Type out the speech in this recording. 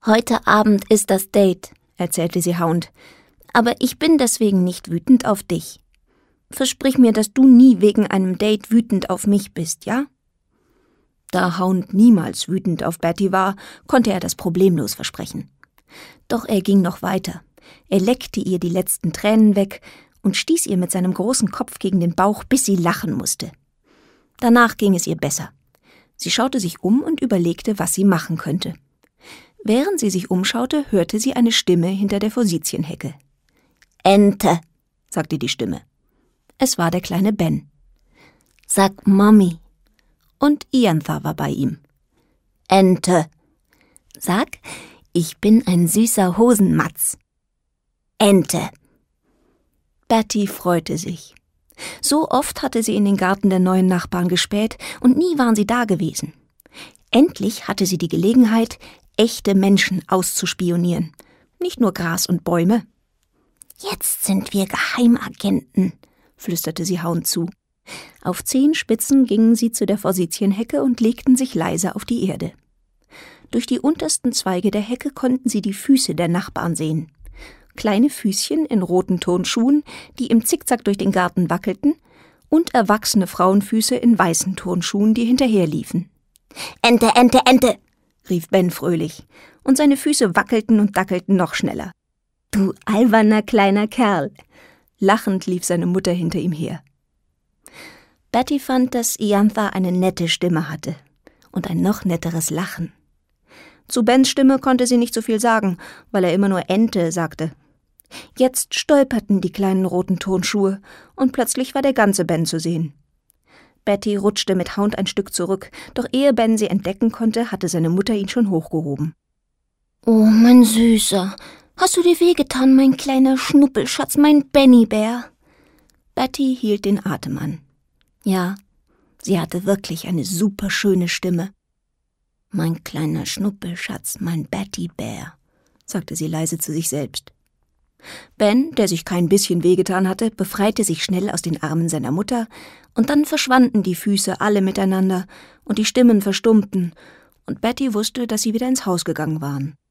»Heute Abend ist das Date«, erzählte sie Hound. »Aber ich bin deswegen nicht wütend auf dich. Versprich mir, dass du nie wegen einem Date wütend auf mich bist, ja?« Da Hound niemals wütend auf Betty war, konnte er das problemlos versprechen. Doch er ging noch weiter. Er leckte ihr die letzten Tränen weg und stieß ihr mit seinem großen Kopf gegen den Bauch, bis sie lachen musste. Danach ging es ihr besser. Sie schaute sich um und überlegte, was sie machen könnte. Während sie sich umschaute, hörte sie eine Stimme hinter der Forsythienhecke. »Ente«, sagte die Stimme. Es war der kleine Ben. »Sag Mami.« Und Iantha war bei ihm. »Ente.« »Sag, ich bin ein süßer Hosenmatz.« »Ente.« Betty freute sich. So oft hatte sie in den Garten der neuen Nachbarn gespäht und nie waren sie da gewesen. Endlich hatte sie die Gelegenheit, echte Menschen auszuspionieren, nicht nur Gras und Bäume. »Jetzt sind wir Geheimagenten«, flüsterte sie Hound zu. Auf Zehenspitzen gingen sie zu der Forsythienhecke und legten sich leise auf die Erde. Durch die untersten Zweige der Hecke konnten sie die Füße der Nachbarn sehen. Kleine Füßchen in roten Turnschuhen, die im Zickzack durch den Garten wackelten, und erwachsene Frauenfüße in weißen Turnschuhen, die hinterherliefen. »Ente, Ente, Ente«, rief Ben fröhlich, und seine Füße wackelten und dackelten noch schneller. »Du alberner kleiner Kerl«, lachend lief seine Mutter hinter ihm her. Betty fand, dass Iantha eine nette Stimme hatte und ein noch netteres Lachen. Zu Bens Stimme konnte sie nicht so viel sagen, weil er immer nur Ente sagte. Jetzt stolperten die kleinen roten Turnschuhe und plötzlich war der ganze Ben zu sehen. Betty rutschte mit Hound ein Stück zurück, doch ehe Ben sie entdecken konnte, hatte seine Mutter ihn schon hochgehoben. »Oh, mein Süßer, hast du dir wehgetan, mein kleiner Schnuppelschatz, mein Bennybär?« Betty hielt den Atem an. Ja, sie hatte wirklich eine superschöne Stimme. »Mein kleiner Schnuppelschatz, mein Bettybär«, sagte sie leise zu sich selbst. Ben, der sich kein bisschen wehgetan hatte, befreite sich schnell aus den Armen seiner Mutter, und dann verschwanden die Füße alle miteinander und die Stimmen verstummten, und Betty wusste, dass sie wieder ins Haus gegangen waren.